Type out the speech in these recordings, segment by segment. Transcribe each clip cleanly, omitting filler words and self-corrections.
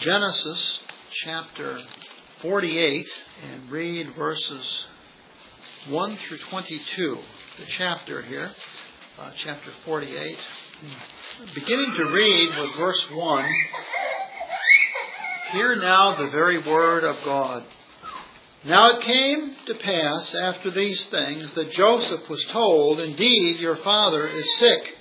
Genesis chapter 48 and read verses 1 through 22. The chapter here, chapter 48. Beginning to read with verse 1. Hear now the very word of God. Now it came to pass after these things that Joseph was told, Indeed, your father is sick.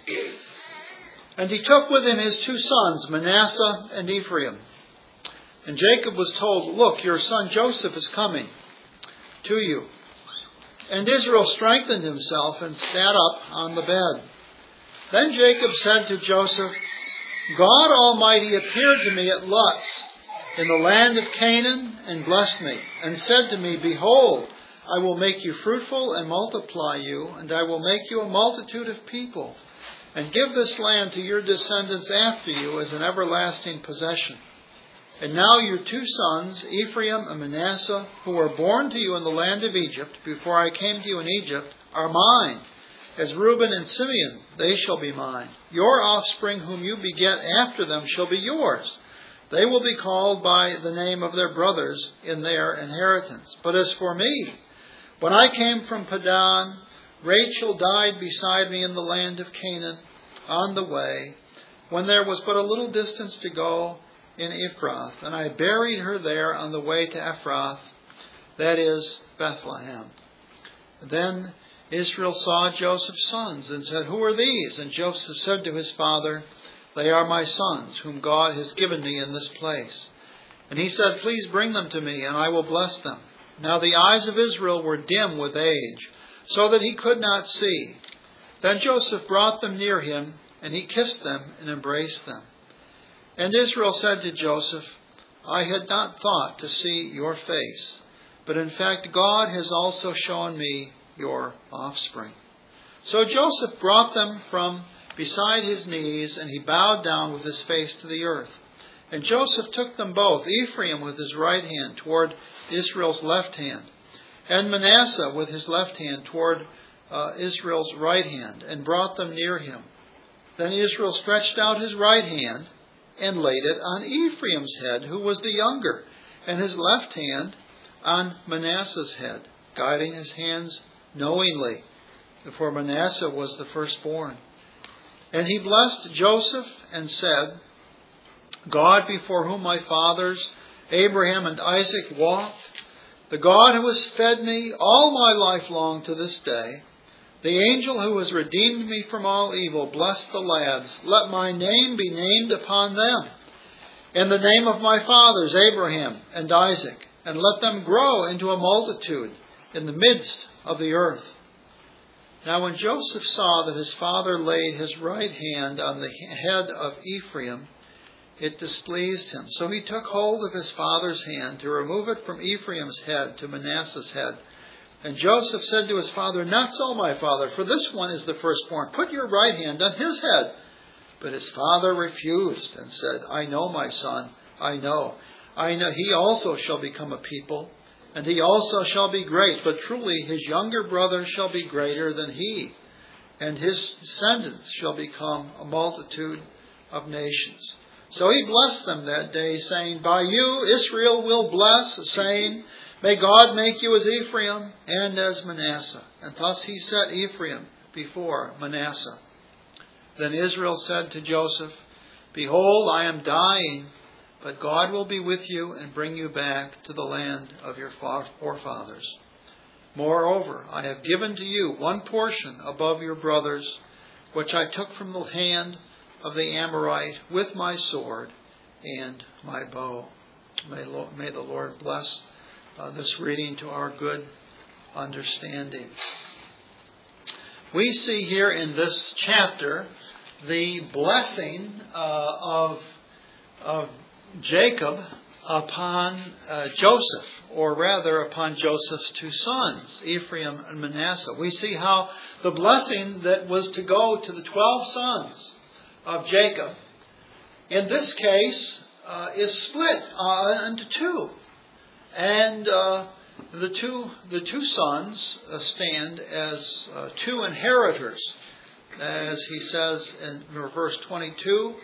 And he took with him his two sons, Manasseh and Ephraim. And Jacob was told, Look, your son Joseph is coming to you. And Israel strengthened himself and sat up on the bed. Then Jacob said to Joseph, God Almighty appeared to me at Luz in the land of Canaan and blessed me, and said to me, Behold, I will make you fruitful and multiply you, and I will make you a multitude of people, and give this land to your descendants after you as an everlasting possession. And now your two sons, Ephraim and Manasseh, who were born to you in the land of Egypt, before I came to you in Egypt, are mine. As Reuben and Simeon, they shall be mine. Your offspring whom you beget after them shall be yours. They will be called by the name of their brothers in their inheritance. But as for me, when I came from Padan, Rachel died beside me in the land of Canaan on the way, when there was but a little distance to go in Ephrath, and I buried her there on the way to Ephrath, that is, Bethlehem. Then Israel saw Joseph's sons and said, Who are these? And Joseph said to his father, They are my sons, whom God has given me in this place. And he said, Please bring them to me, and I will bless them. Now the eyes of Israel were dim with age, so that he could not see. Then Joseph brought them near him, and he kissed them and embraced them. And Israel said to Joseph, I had not thought to see your face, but in fact God has also shown me your offspring. So Joseph brought them from beside his knees, and he bowed down with his face to the earth. And Joseph took them both, Ephraim with his right hand toward Israel's left hand, and Manasseh with his left hand toward Israel's right hand, and brought them near him. Then Israel stretched out his right hand and laid it on Ephraim's head, who was the younger, and his left hand on Manasseh's head, guiding his hands knowingly, for Manasseh was the firstborn. And he blessed Joseph and said, God before whom my fathers Abraham and Isaac walked, the God who has fed me all my life long to this day, the angel who has redeemed me from all evil, bless the lads. Let my name be named upon them, in the name of my fathers Abraham and Isaac, and let them grow into a multitude in the midst of the earth. Now when Joseph saw that his father laid his right hand on the head of Ephraim, it displeased him. So he took hold of his father's hand to remove it from Ephraim's head to Manasseh's head. And Joseph said to his father, Not so, my father, for this one is the firstborn. Put your right hand on his head. But his father refused and said, I know, my son, I know. He also shall become a people, and he also shall be great. But truly his younger brother shall be greater than he, and his descendants shall become a multitude of nations. So he blessed them that day, saying, By you Israel will bless, saying, May God make you as Ephraim and as Manasseh. And thus he set Ephraim before Manasseh. Then Israel said to Joseph, Behold, I am dying, but God will be with you and bring you back to the land of your forefathers. Moreover, I have given to you one portion above your brothers, which I took from the hand of the Amorite with my sword and my bow. May the Lord bless this reading to our good understanding. We see here in this chapter the blessing of Jacob upon Joseph, or rather upon Joseph's two sons, Ephraim and Manasseh. We see how the blessing that was to go to the 12 sons of Jacob, in this case, is split into two. And the two sons stand as two inheritors. As he says in verse 22,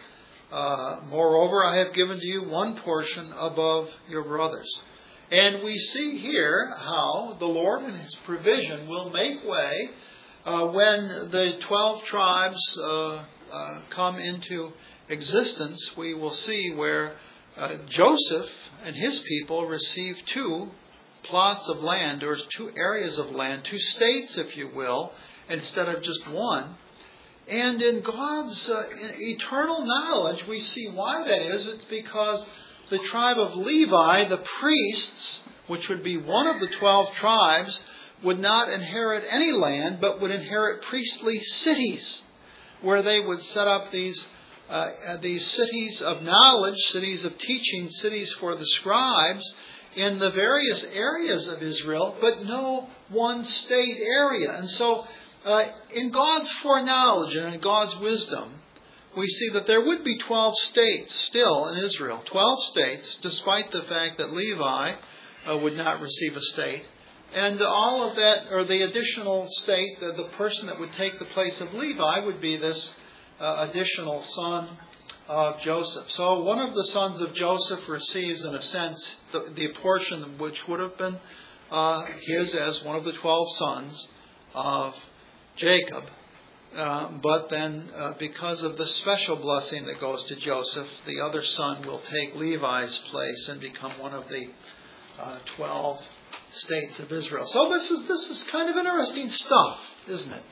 Moreover, I have given to you one portion above your brothers. And we see here how the Lord in His provision will make way when the 12 tribes come into existence. We will see where Joseph and his people receive 2 plots of land, or 2 areas of land, 2 states, if you will, instead of just one. And in God's eternal knowledge, we see why that is. It's because the tribe of Levi, the priests, which would be one of the 12 tribes, would not inherit any land, but would inherit priestly cities, where they would set up these cities of knowledge, cities of teaching, cities for the scribes, in the various areas of Israel, but no one state area. And so, in God's foreknowledge and in God's wisdom, we see that there would be 12 states still in Israel. 12 states, despite the fact that Levi would not receive a state. And all of that, or the additional state, the person that would take the place of Levi would be this additional son of Joseph. So one of the sons of Joseph receives, in a sense, the portion which would have been his as one of the 12 sons of Jacob. But then, because of the special blessing that goes to Joseph, the other son will take Levi's place and become one of the 12 states of Israel. So this is kind of interesting stuff, isn't it?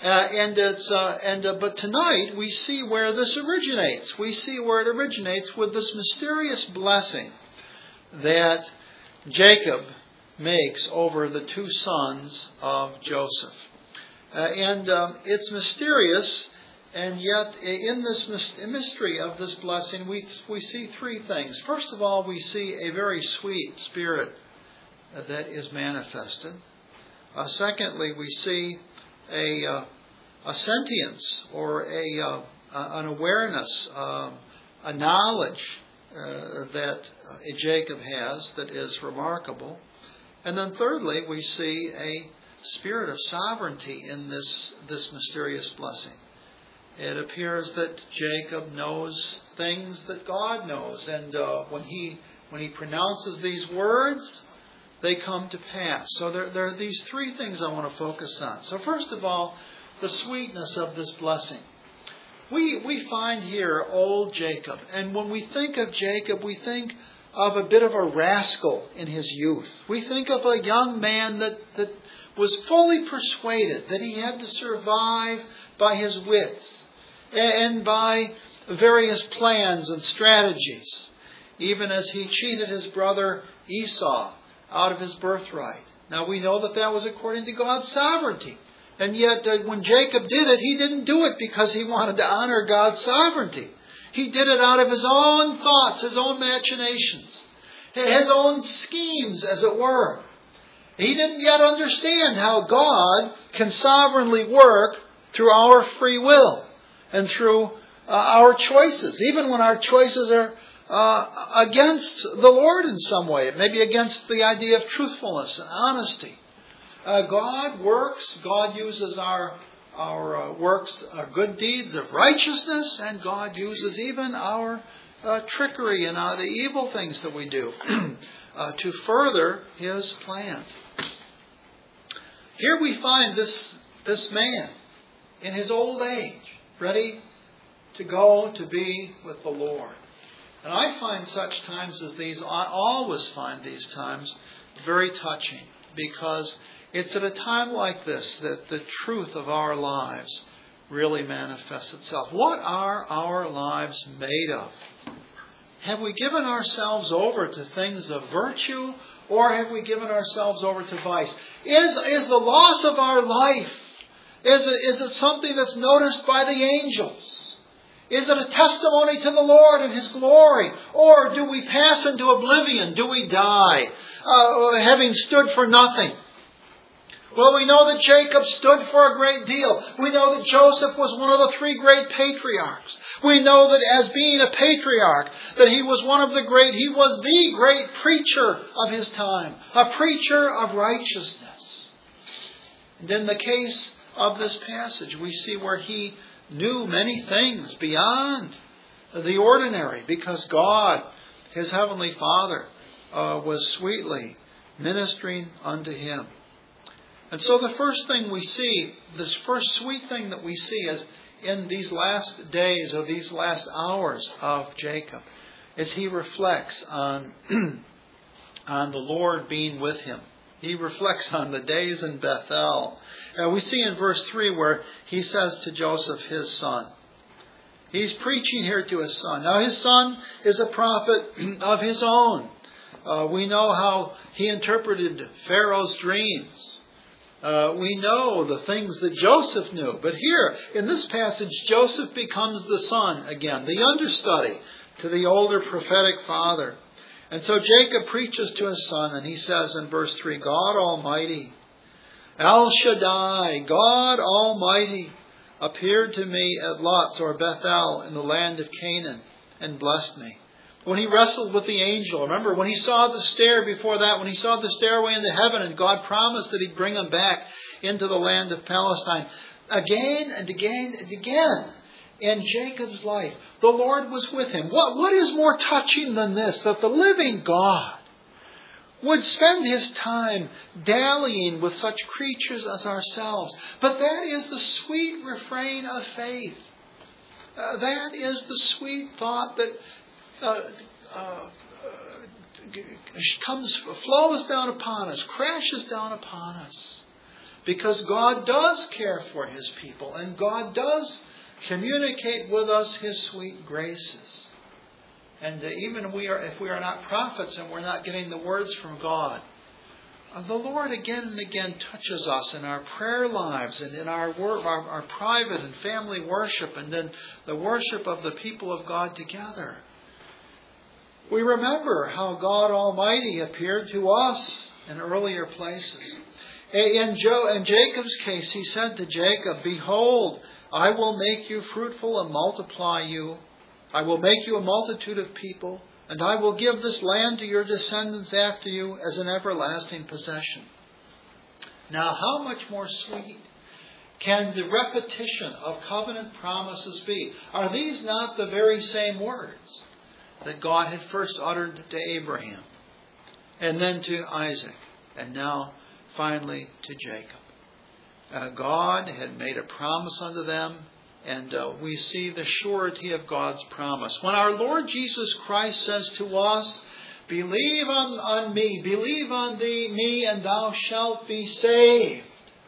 But tonight we see where this originates. We see where it originates with this mysterious blessing that Jacob makes over the 2 sons of Joseph. It's mysterious, and yet in this mystery of this blessing, we see 3 things. First of all, we see a very sweet spirit that is manifested. Secondly, we see a sentience, or an awareness, a knowledge that Jacob has that is remarkable. And then thirdly, we see a spirit of sovereignty in this mysterious blessing. It appears that Jacob knows things that God knows, and when he pronounces these words, they come to pass. So there are these 3 things I want to focus on. So first of all, the sweetness of this blessing. We find here old Jacob, and when we think of Jacob, we think of a bit of a rascal in his youth. We think of a young man that was fully persuaded that he had to survive by his wits and by various plans and strategies, even as he cheated his brother Esau out of his birthright. Now we know that was according to God's sovereignty. And yet when Jacob did it, he didn't do it because he wanted to honor God's sovereignty. He did it out of his own thoughts, his own machinations, his own schemes, as it were. He didn't yet understand how God can sovereignly work through our free will and through our choices, even when our choices are against the Lord in some way. It may be against the idea of truthfulness and honesty. God works. God uses our works, our good deeds of righteousness, and God uses even our trickery and the evil things that we do to further His plans. Here we find this man in his old age, ready to go to be with the Lord. And I find such times as these, I always find these times very touching, because it's at a time like this that the truth of our lives really manifests itself. What are our lives made of? Have we given ourselves over to things of virtue, or have we given ourselves over to vice? Is the loss of our life, is it something that's noticed by the angels? Is it a testimony to the Lord and His glory? Or do we pass into oblivion? Do we die, having stood for nothing? Well, we know that Jacob stood for a great deal. We know that Joseph was one of the 3 great patriarchs. We know that as being a patriarch, that he was the great preacher of his time, a preacher of righteousness. And in the case of this passage, we see where he knew many things beyond the ordinary, because God, his heavenly Father, was sweetly ministering unto him. And so the first thing we see, this first sweet thing that we see is in these last days or these last hours of Jacob, is he reflects on, on the Lord being with him. He reflects on the days in Bethel. We see in verse 3 where he says to Joseph, his son. He's preaching here to his son. Now his son is a prophet of his own. We know how he interpreted Pharaoh's dreams. We know the things that Joseph knew. But here, in this passage, Joseph becomes the son again, the understudy to the older prophetic father. And so Jacob preaches to his son, and he says in verse 3, God Almighty, El Shaddai, God Almighty, appeared to me at Luz or Bethel in the land of Canaan and blessed me. When he wrestled with the angel, remember when he saw the stair before that, when he saw the stairway into heaven and God promised that he'd bring him back into the land of Palestine. Again and again and again in Jacob's life, the Lord was with him. What is more touching than this? That the living God would spend his time dallying with such creatures as ourselves. But that is the sweet refrain of faith. That is the sweet thought that flows down upon us, crashes down upon us. Because God does care for his people, and God does communicate with us his sweet graces. And even if we are not prophets and we're not getting the words from God, the Lord again and again touches us in our prayer lives and in our private and family worship and in the worship of the people of God together. We remember how God Almighty appeared to us in earlier places. In Jacob's case, he said to Jacob, Behold, I will make you fruitful and multiply you. I will make you a multitude of people, and I will give this land to your descendants after you as an everlasting possession. Now, how much more sweet can the repetition of covenant promises be? Are these not the very same words that God had first uttered to Abraham, and then to Isaac, and now finally to Jacob? God had made a promise unto them, and we see the surety of God's promise. When our Lord Jesus Christ says to us, Believe on me, believe on me, and thou shalt be saved.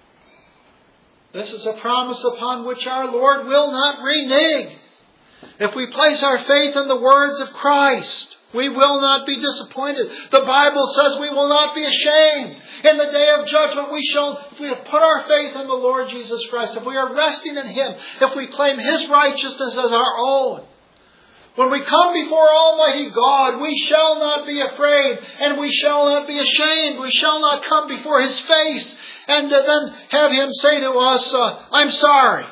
This is a promise upon which our Lord will not renege. If we place our faith in the words of Christ, we will not be disappointed. The Bible says we will not be ashamed. In the day of judgment, if we have put our faith in the Lord Jesus Christ, if we are resting in him, if we claim his righteousness as our own, when we come before Almighty God, we shall not be afraid and we shall not be ashamed. We shall not come before his face and then have him say to us, I'm sorry.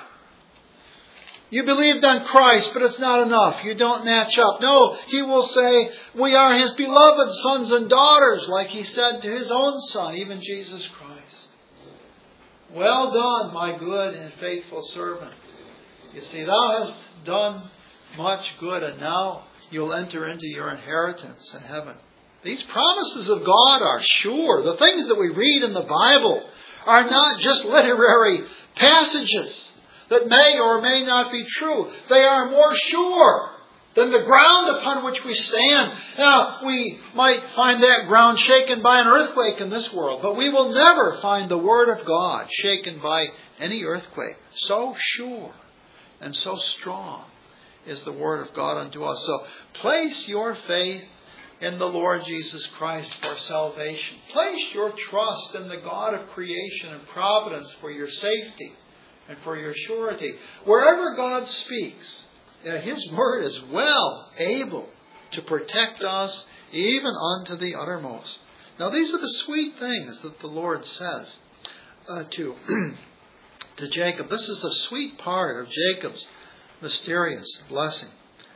You believed on Christ, but it's not enough. You don't match up. No, he will say, we are his beloved sons and daughters, like he said to his own son, even Jesus Christ. Well done, my good and faithful servant. You see, thou hast done much good, and now you'll enter into your inheritance in heaven. These promises of God are sure. The things that we read in the Bible are not just literary passages that may or may not be true. They are more sure than the ground upon which we stand. Now, we might find that ground shaken by an earthquake in this world, but we will never find the Word of God shaken by any earthquake. So sure and so strong is the Word of God unto us. So place your faith in the Lord Jesus Christ for salvation. Place your trust in the God of creation and providence for your safety and for your surety. Wherever God speaks, his word is well able to protect us even unto the uttermost. Now these are the sweet things that the Lord says to Jacob. This is a sweet part of Jacob's mysterious blessing.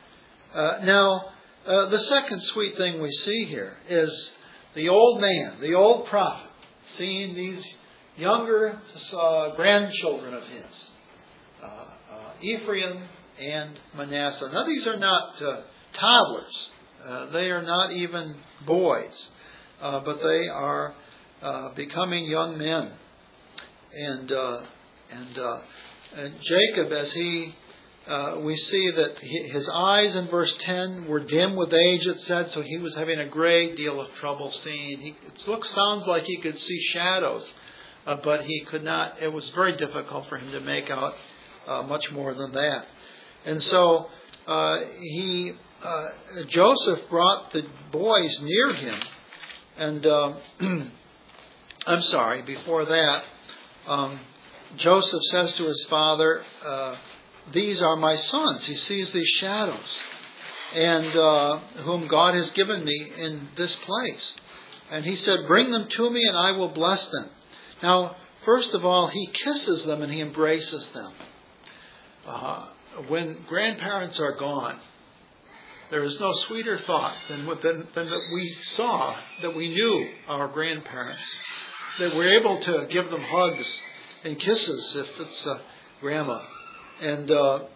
Now, the second sweet thing we see here is the old man, the old prophet, seeing these younger grandchildren of his, Ephraim and Manasseh. Now these are not toddlers. They are not even boys, but they are becoming young men. And Jacob, as we see that his eyes in verse 10 were dim with age, it said, so he was having a great deal of trouble seeing. Sounds like he could see shadows, but he could not. It was very difficult for him to make out much more than that. And so Joseph brought the boys near him, and I'm sorry, before that, Joseph says to his father, these are my sons. He sees these shadows, and whom God has given me in this place. And he said, bring them to me and I will bless them. Now, first of all, he kisses them and he embraces them. When grandparents are gone, there is no sweeter thought than that we saw, that we knew our grandparents, that we're able to give them hugs and kisses if it's grandma. And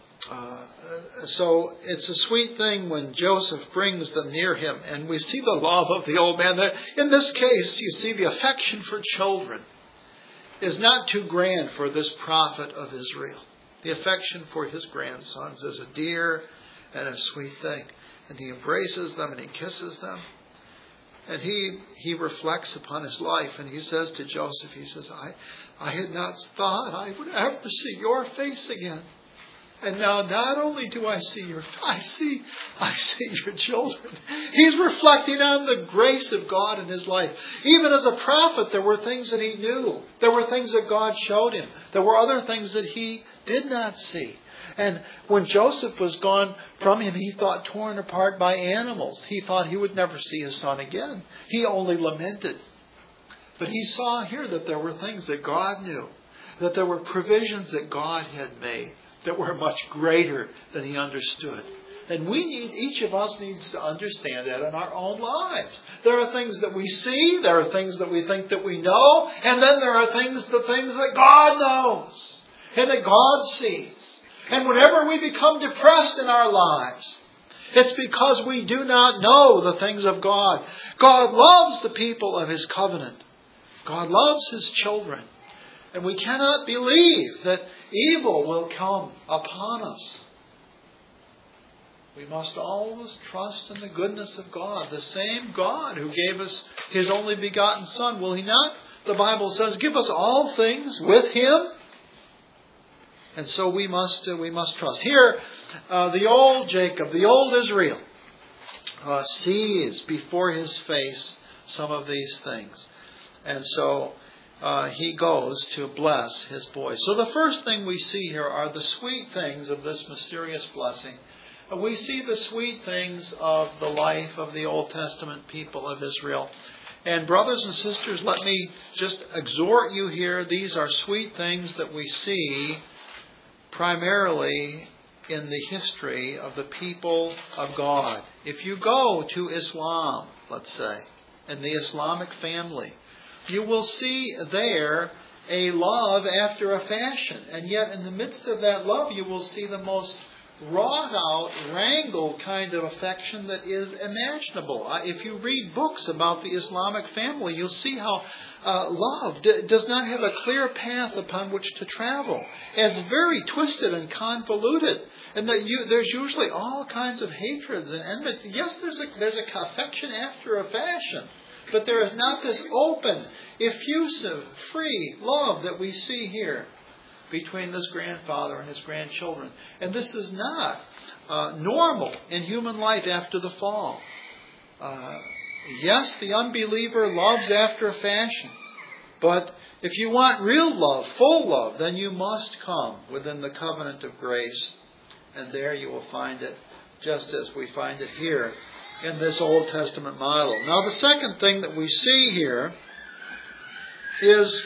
so it's a sweet thing when Joseph brings them near him. And we see the love of the old man. In this case, you see the affection for children is not too grand for this prophet of Israel. The affection for his grandsons is a dear and a sweet thing. And he embraces them and he kisses them. And he reflects upon his life, and he says to Joseph, he says, I had not thought I would ever see your face again. And now not only do I see your face, I see your children. He's reflecting on the grace of God in his life. Even as a prophet, there were things that he knew. There were things that God showed him. There were other things that he did not see. And when Joseph was gone from him, he thought torn apart by animals. He thought he would never see his son again. He only lamented. But he saw here that there were things that God knew, that there were provisions that God had made that were much greater than he understood. And each of us needs to understand that in our own lives. There are things that we see, there are things that we think that we know, and then there are the things that God knows and that God sees. And whenever we become depressed in our lives, it's because we do not know the things of God. God loves the people of his covenant. God loves his children. And we cannot believe that evil will come upon us. We must always trust in the goodness of God. The same God who gave us his only begotten Son, will he not, the Bible says, give us all things with him? And so we must trust. Here, the old Jacob, the old Israel, sees before his face some of these things. And so he goes to bless his boys. So the first thing we see here are the sweet things of this mysterious blessing. We see the sweet things of the life of the Old Testament people of Israel. And brothers and sisters, let me just exhort you here. These are sweet things that we see primarily in the history of the people of God. If you go to Islam, let's say, and the Islamic family, you will see there a love after a fashion. And yet in the midst of that love, you will see the most wrought out, wrangled kind of affection that is imaginable. If you read books about the Islamic family, you'll see how love does not have a clear path upon which to travel. It's very twisted and convoluted. And that there's usually all kinds of hatreds and enmity. Yes, there's a affection after a fashion. But there is not this open, effusive, free love that we see here between this grandfather and his grandchildren. And this is not normal in human life after the fall. Yes, the unbeliever loves after a fashion. But if you want real love, full love, then you must come within the covenant of grace. And there you will find it just as we find it here in this Old Testament model. Now the second thing that we see here is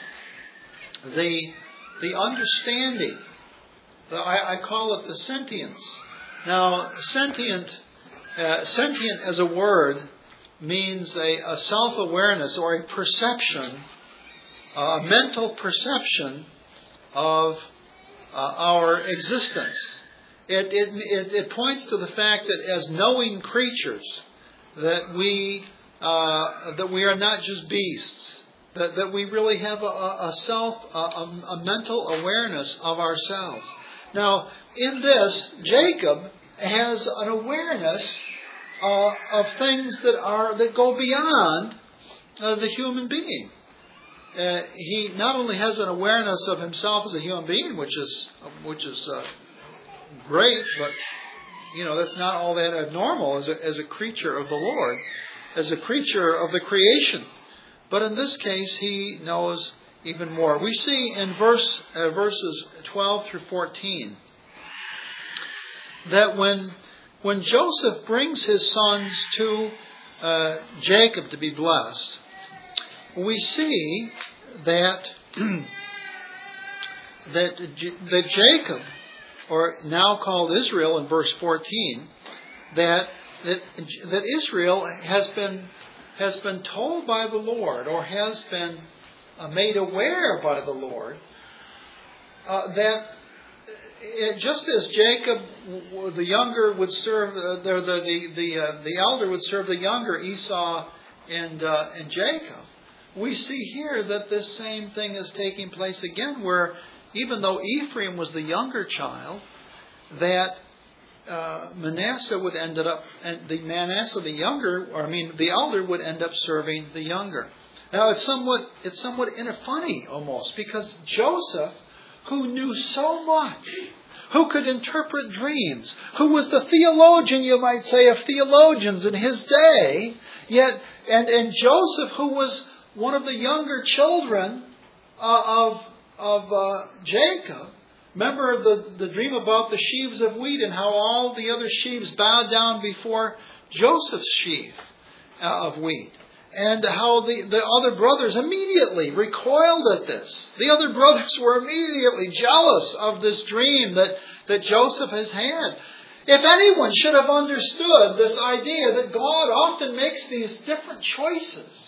the understanding. I call it the sentience. Now, sentient as a word means a self-awareness or a perception, a mental perception of our existence. it points to the fact that as knowing creatures, that we are not just beasts, that we really have a mental awareness of ourselves. Now, in this, Jacob has an awareness of things that go beyond the human being. He not only has an awareness of himself as a human being, which is great, but that's not all that abnormal as a creature of the Lord, as a creature of the creation. But in this case, he knows even more. We see in verses 12 through 14 that when Joseph brings his sons to Jacob to be blessed, we see that that Jacob, or now called Israel in verse 14, that Israel has been told by the Lord, or has been made aware by the Lord, that just as Jacob, the younger, would serve the elder would serve the younger, Esau and Jacob, we see here that this same thing is taking place again, where even though Ephraim was the younger child, that Manasseh would end up, and the Manasseh, the elder, would end up serving the younger. Now it's somewhat funny almost, because Joseph, who knew so much, who could interpret dreams, who was the theologian, you might say, of theologians in his day, and Joseph, who was one of the younger children of Jacob. Remember the dream about the sheaves of wheat and how all the other sheaves bowed down before Joseph's sheaf of wheat. And how the other brothers immediately recoiled at this. The other brothers were immediately jealous of this dream that Joseph has had. If anyone should have understood this idea that God often makes these different choices,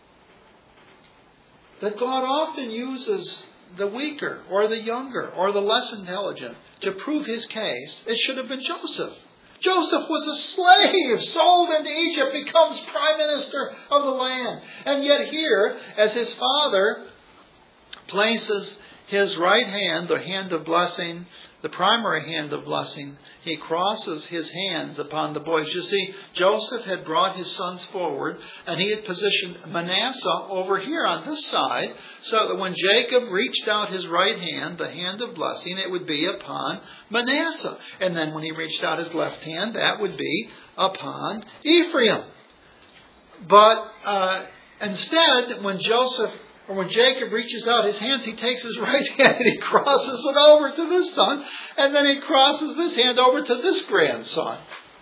that God often uses the weaker or the younger or the less intelligent to prove his case, it should have been Joseph. Joseph was a slave, sold into Egypt, becomes prime minister of the land. And yet here, as his father places his right hand, the hand of blessing, the primary hand of blessing, he crosses his hands upon the boys. You see, Joseph had brought his sons forward, and he had positioned Manasseh over here on this side, so that when Jacob reached out his right hand, the hand of blessing, it would be upon Manasseh. And then when he reached out his left hand, that would be upon Ephraim. But instead, when Jacob reaches out his hands, he takes his right hand and he crosses it over to this son, and then he crosses this hand over to this grandson.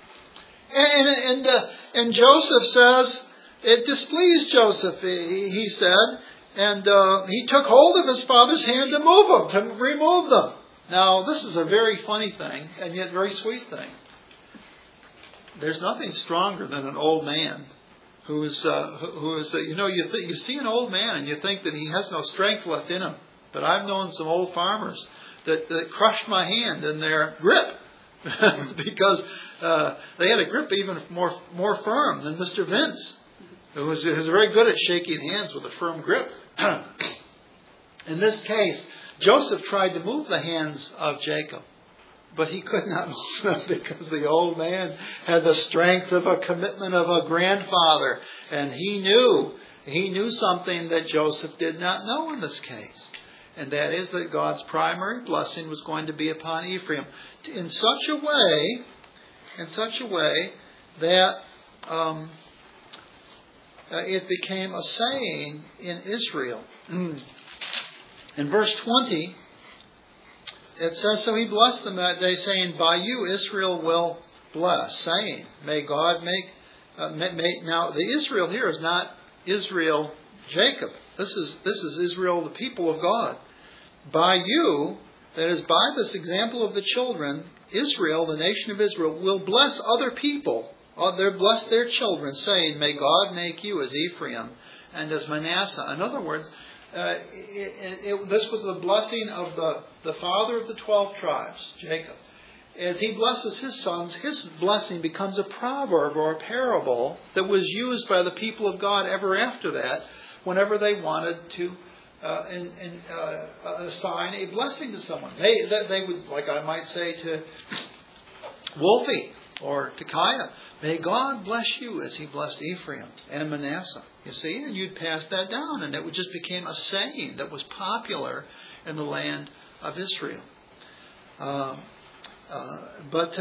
And Joseph says, it displeased Joseph, he said, and he took hold of his father's hand to remove them. Now, this is a very funny thing, and yet very sweet thing. There's nothing stronger than an old man who is you see an old man and you think that he has no strength left in him. But I've known some old farmers that crushed my hand in their grip because they had a grip even more firm than Mr. Vince, who was very good at shaking hands with a firm grip. In this case, Joseph tried to move the hands of Jacob, but he could not move them because the old man had the strength of a commitment of a grandfather. And he knew something that Joseph did not know in this case. And that is that God's primary blessing was going to be upon Ephraim in such a way that it became a saying in Israel. In verse 20, it says, so he blessed them that day, saying, by you Israel will bless, saying, may God make... Now, the Israel here is not Israel, Jacob. This is Israel, the people of God. By you, that is, by this example of the children, Israel, the nation of Israel, will bless other people. Bless their children, saying, may God make you as Ephraim and as Manasseh. In other words, this was the blessing of the father of the 12 tribes, Jacob. as he blesses his sons, his blessing becomes a proverb or a parable that was used by the people of God ever after that, whenever they wanted to assign a blessing to someone. They would, like I might say to Wolfie or to Kaya, may God bless you as he blessed Ephraim and Manasseh. You see, and you'd pass that down, and it just became a saying that was popular in the land of Israel. But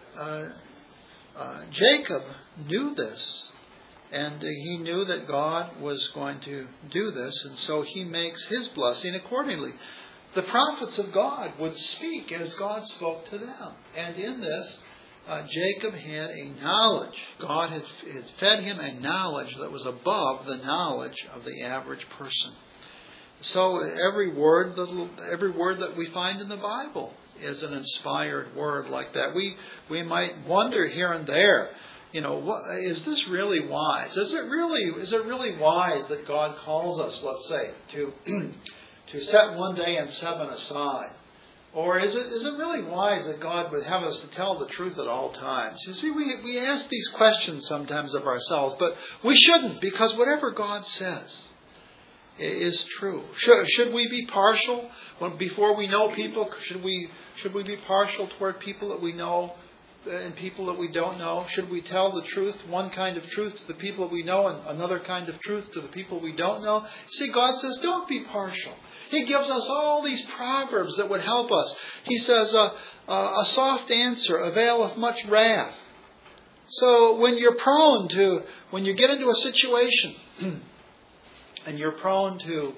Jacob knew this, and he knew that God was going to do this, and so he makes his blessing accordingly. The prophets of God would speak as God spoke to them, and in this, Jacob had a knowledge. God had fed him a knowledge that was above the knowledge of the average person. So every word that we find in the Bible is an inspired word like that. We might wonder here and there, is this really wise? Is it really wise that God calls us, let's say, to set one day and seven aside? Or is it really wise that God would have us to tell the truth at all times? You see, we ask these questions sometimes of ourselves, but we shouldn't, because whatever God says is true. Should we be partial before we know people? Should we be partial toward people that we know and people that we don't know? Should we tell the truth, one kind of truth to the people that we know and another kind of truth to the people we don't know? See, God says, don't be partial. He gives us all these proverbs that would help us. He says, a soft answer availeth much wrath. So when you get into a situation and you're prone to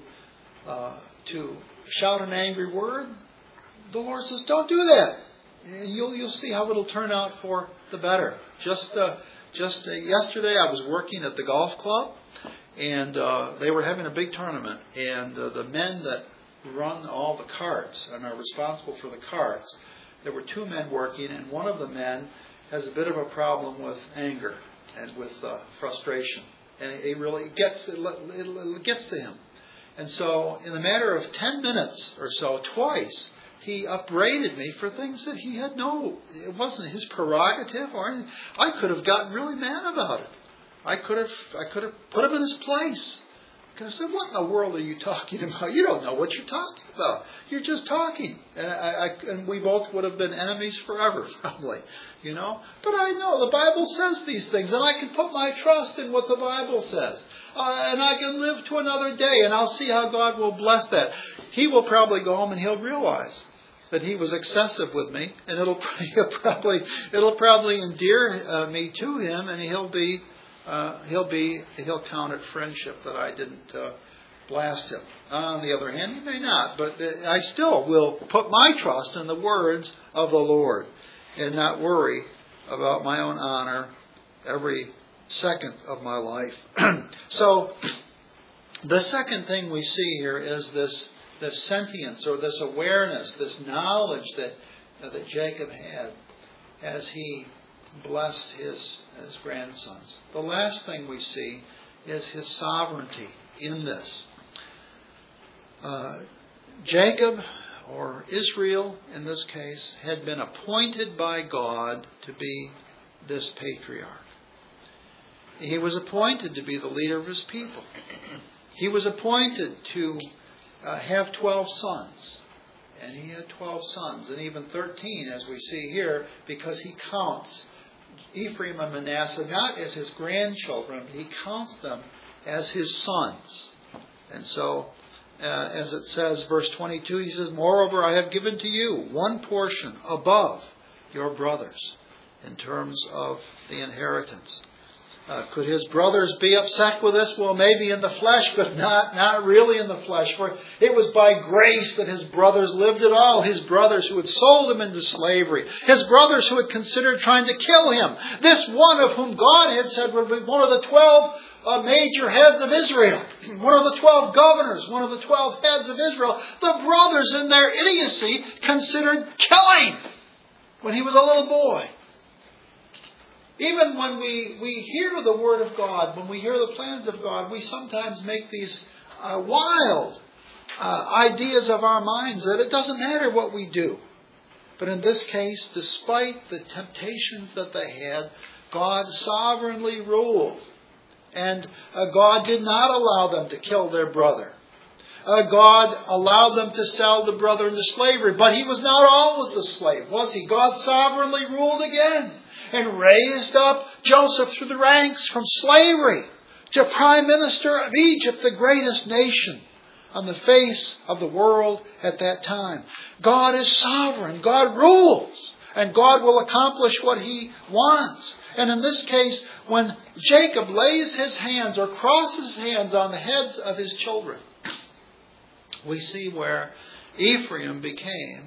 shout an angry word, the Lord says, don't do that. You'll see how it'll turn out for the better. Just yesterday, I was working at the golf club, and they were having a big tournament. And the men that run all the carts and are responsible for the carts, there were two men working, and one of the men has a bit of a problem with anger and with frustration, and it really gets to him. And so, in the matter of 10 minutes or so, twice, he upbraided me for things that he had it wasn't his prerogative or anything. I could have gotten really mad about it. I could have put him in his place. I could have said, what in the world are you talking about? You don't know what you're talking about. You're just talking. And we both would have been enemies forever, probably. But I know the Bible says these things, and I can put my trust in what the Bible says. And I can live to another day, and I'll see how God will bless that. He will probably go home and he'll realize that he was excessive with me, and it'll probably endear me to him, and he'll count it friendship that I didn't blast him. On the other hand, he may not, but I still will put my trust in the words of the Lord and not worry about my own honor every second of my life. So, the second thing we see here is this sentience, or this awareness, this knowledge that Jacob had as he blessed his grandsons. The last thing we see is his sovereignty in this. Jacob, or Israel in this case, had been appointed by God to be this patriarch. He was appointed to be the leader of his people. He was appointed to have 12 sons. And he had 12 sons, and even 13, as we see here, because he counts Ephraim and Manasseh not as his grandchildren, but he counts them as his sons. And so, as it says, verse 22, he says, moreover, I have given to you one portion above your brothers in terms of the inheritance. Could his brothers be upset with this? Well, maybe in the flesh, but not really in the flesh. For it was by grace that his brothers lived at all. His brothers who had sold him into slavery. His brothers who had considered trying to kill him. This one of whom God had said would be one of the 12 major heads of Israel. One of the 12 governors. One of the 12 heads of Israel. The brothers in their idiocy considered killing when he was a little boy. Even when we hear the Word of God, when we hear the plans of God, we sometimes make these wild ideas of our minds that it doesn't matter what we do. But in this case, despite the temptations that they had, God sovereignly ruled. And God did not allow them to kill their brother. God allowed them to sell the brother into slavery. But he was not always a slave, was he? God sovereignly ruled again and raised up Joseph through the ranks from slavery to Prime Minister of Egypt, the greatest nation on the face of the world at that time. God is sovereign. God rules. And God will accomplish what He wants. And in this case, when Jacob lays his hands or crosses his hands on the heads of his children, we see where Ephraim became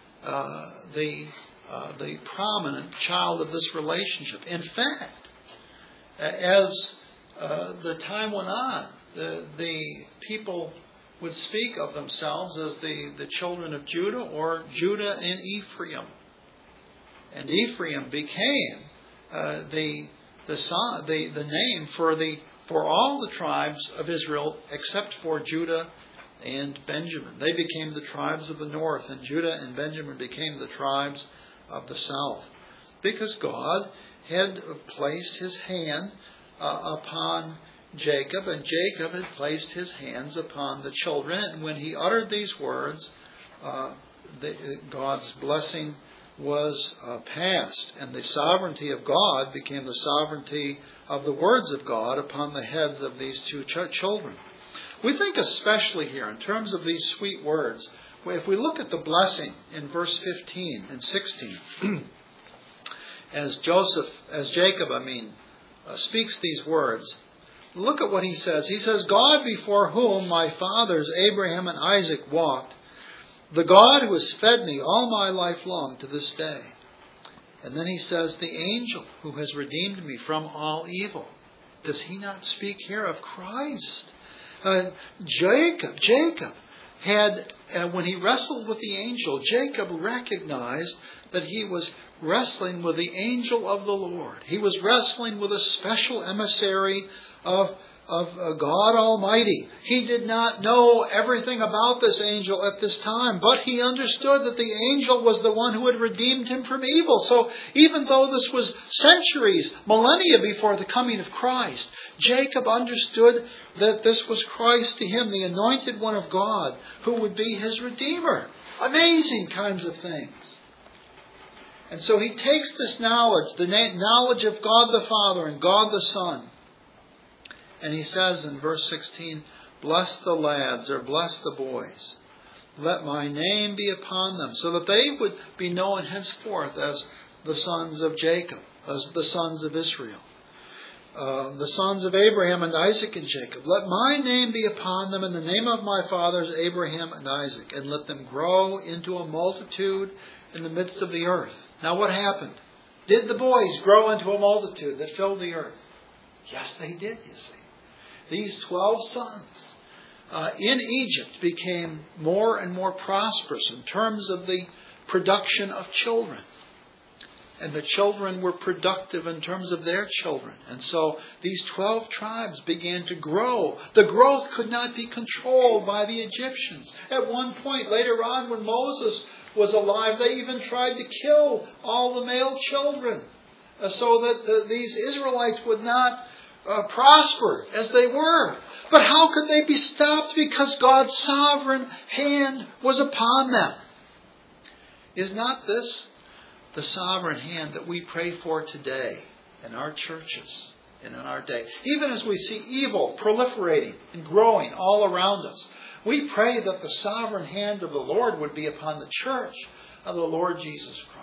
the prominent child of this relationship. In fact, as the time went on, the people would speak of themselves as the children of Judah, or Judah and Ephraim. And Ephraim became the name for all the tribes of Israel except for Judah and Benjamin. They became the tribes of the north, and Judah and Benjamin became the tribes of the south, because God had placed His hand upon Jacob, and Jacob had placed his hands upon the children. And when he uttered these words, God's blessing was passed, and the sovereignty of God became the sovereignty of the words of God upon the heads of these two children. We think especially here in terms of these sweet words. If we look at the blessing in verse 15 and 16, as Jacob speaks these words, look at what he says. He says, God before whom my fathers Abraham and Isaac walked, the God who has fed me all my life long to this day. And then he says, the angel who has redeemed me from all evil. Does he not speak here of Christ? Jacob had, when he wrestled with the angel, Jacob recognized that he was wrestling with the angel of the Lord. He was wrestling with a special emissary of God Almighty. He did not know everything about this angel at this time, but he understood that the angel was the one who had redeemed him from evil. So even though this was centuries, millennia before the coming of Christ, Jacob understood that this was Christ to him, the anointed one of God, who would be his Redeemer. Amazing kinds of things. And so he takes this knowledge, the knowledge of God the Father and God the Son, and he says in verse 16, bless the lads, or bless the boys. Let my name be upon them, so that they would be known henceforth as the sons of Jacob, as the sons of Israel. The sons of Abraham and Isaac and Jacob. Let my name be upon them in the name of my fathers Abraham and Isaac, and let them grow into a multitude in the midst of the earth. Now what happened? Did the boys grow into a multitude that filled the earth? Yes, they did, you see. These 12 sons in Egypt became more and more prosperous in terms of the production of children. And the children were productive in terms of their children. And so these 12 tribes began to grow. The growth could not be controlled by the Egyptians. At one point later on, when Moses was alive, they even tried to kill all the male children so that these Israelites would not prosper as they were. But how could they be stopped? Because God's sovereign hand was upon them. Is not this the sovereign hand that we pray for today in our churches and in our day? Even as we see evil proliferating and growing all around us, we pray that the sovereign hand of the Lord would be upon the church of the Lord Jesus Christ.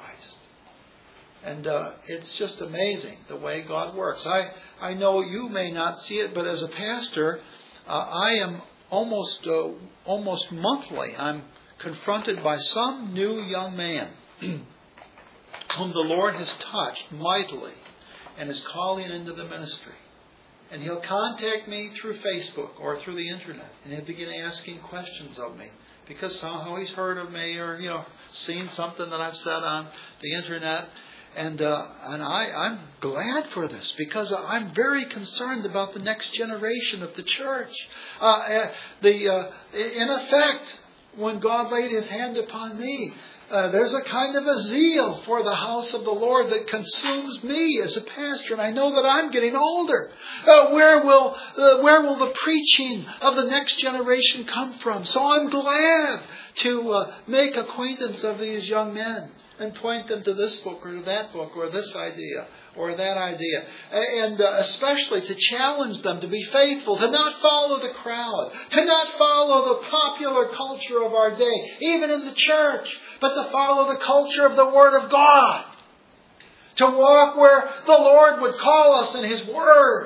And it's just amazing the way God works. I know you may not see it, but as a pastor, I am almost monthly, I'm confronted by some new young man whom the Lord has touched mightily and is calling into the ministry. And he'll contact me through Facebook or through the internet, and he'll begin asking questions of me because somehow he's heard of me or seen something that I've said on the internet. And I'm glad for this because I'm very concerned about the next generation of the church. In effect, when God laid His hand upon me, there's a kind of a zeal for the house of the Lord that consumes me as a pastor, and I know that I'm getting older. Where will the preaching of the next generation come from? So I'm glad to make acquaintance of these young men and point them to this book or to that book or this idea or that idea. And especially to challenge them to be faithful, to not follow the crowd, to not follow the popular culture of our day, even in the church, but to follow the culture of the Word of God. To walk where the Lord would call us in His Word.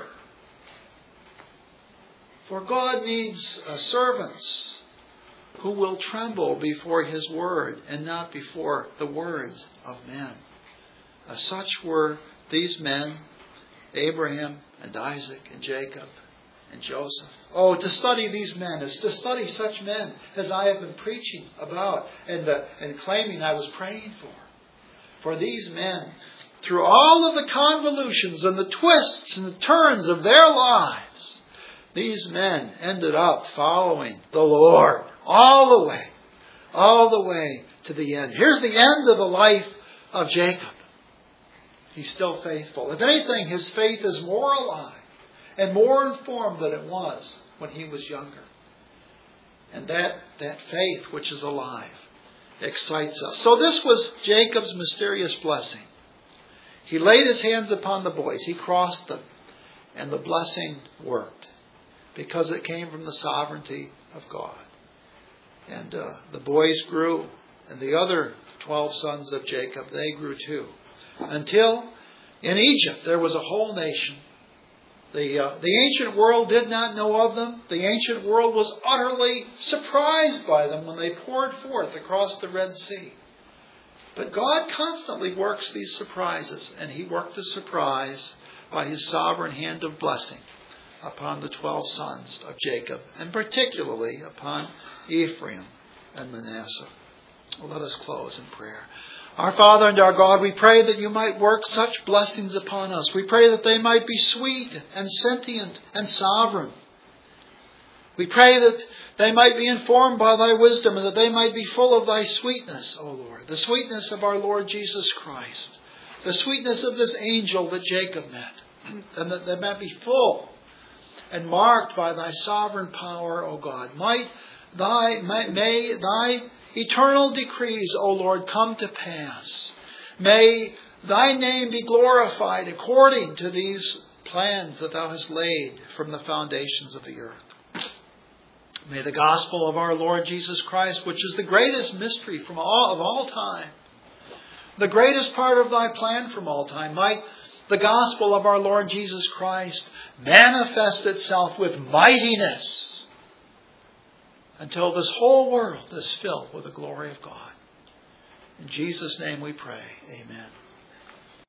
For God needs servants who will tremble before His Word and not before the words of men. Such were these men, Abraham and Isaac and Jacob and Joseph. Oh, to study these men is to study such men as I have been preaching about and claiming I was praying for. For these men, through all of the convolutions and the twists and the turns of their lives, these men ended up following the Lord all the way to the end. Here's the end of the life of Jacob. He's still faithful. If anything, his faith is more alive and more informed than it was when he was younger. And that faith which is alive excites us. So this was Jacob's mysterious blessing. He laid his hands upon the boys. He crossed them. And the blessing worked. Because it came from the sovereignty of God. And the boys grew. And the other 12 sons of Jacob, they grew too. Until in Egypt there was a whole nation. The ancient world did not know of them. The ancient world was utterly surprised by them when they poured forth across the Red Sea. But God constantly works these surprises. And He worked a surprise by His sovereign hand of blessing upon the 12 sons of Jacob. And particularly upon Ephraim and Manasseh. Well, let us close in prayer. Our Father and our God, we pray that You might work such blessings upon us. We pray that they might be sweet and sentient and sovereign. We pray that they might be informed by Thy wisdom and that they might be full of Thy sweetness, O Lord. The sweetness of our Lord Jesus Christ. The sweetness of this angel that Jacob met. And that they might be full and marked by Thy sovereign power, O God. May Thy eternal decrees, O Lord, come to pass. May Thy name be glorified according to these plans that Thou hast laid from the foundations of the earth. May the gospel of our Lord Jesus Christ, which is the greatest mystery of all time, the greatest part of Thy plan from all time, might the gospel of our Lord Jesus Christ manifest itself with mightiness until this whole world is filled with the glory of God. In Jesus' name we pray. Amen.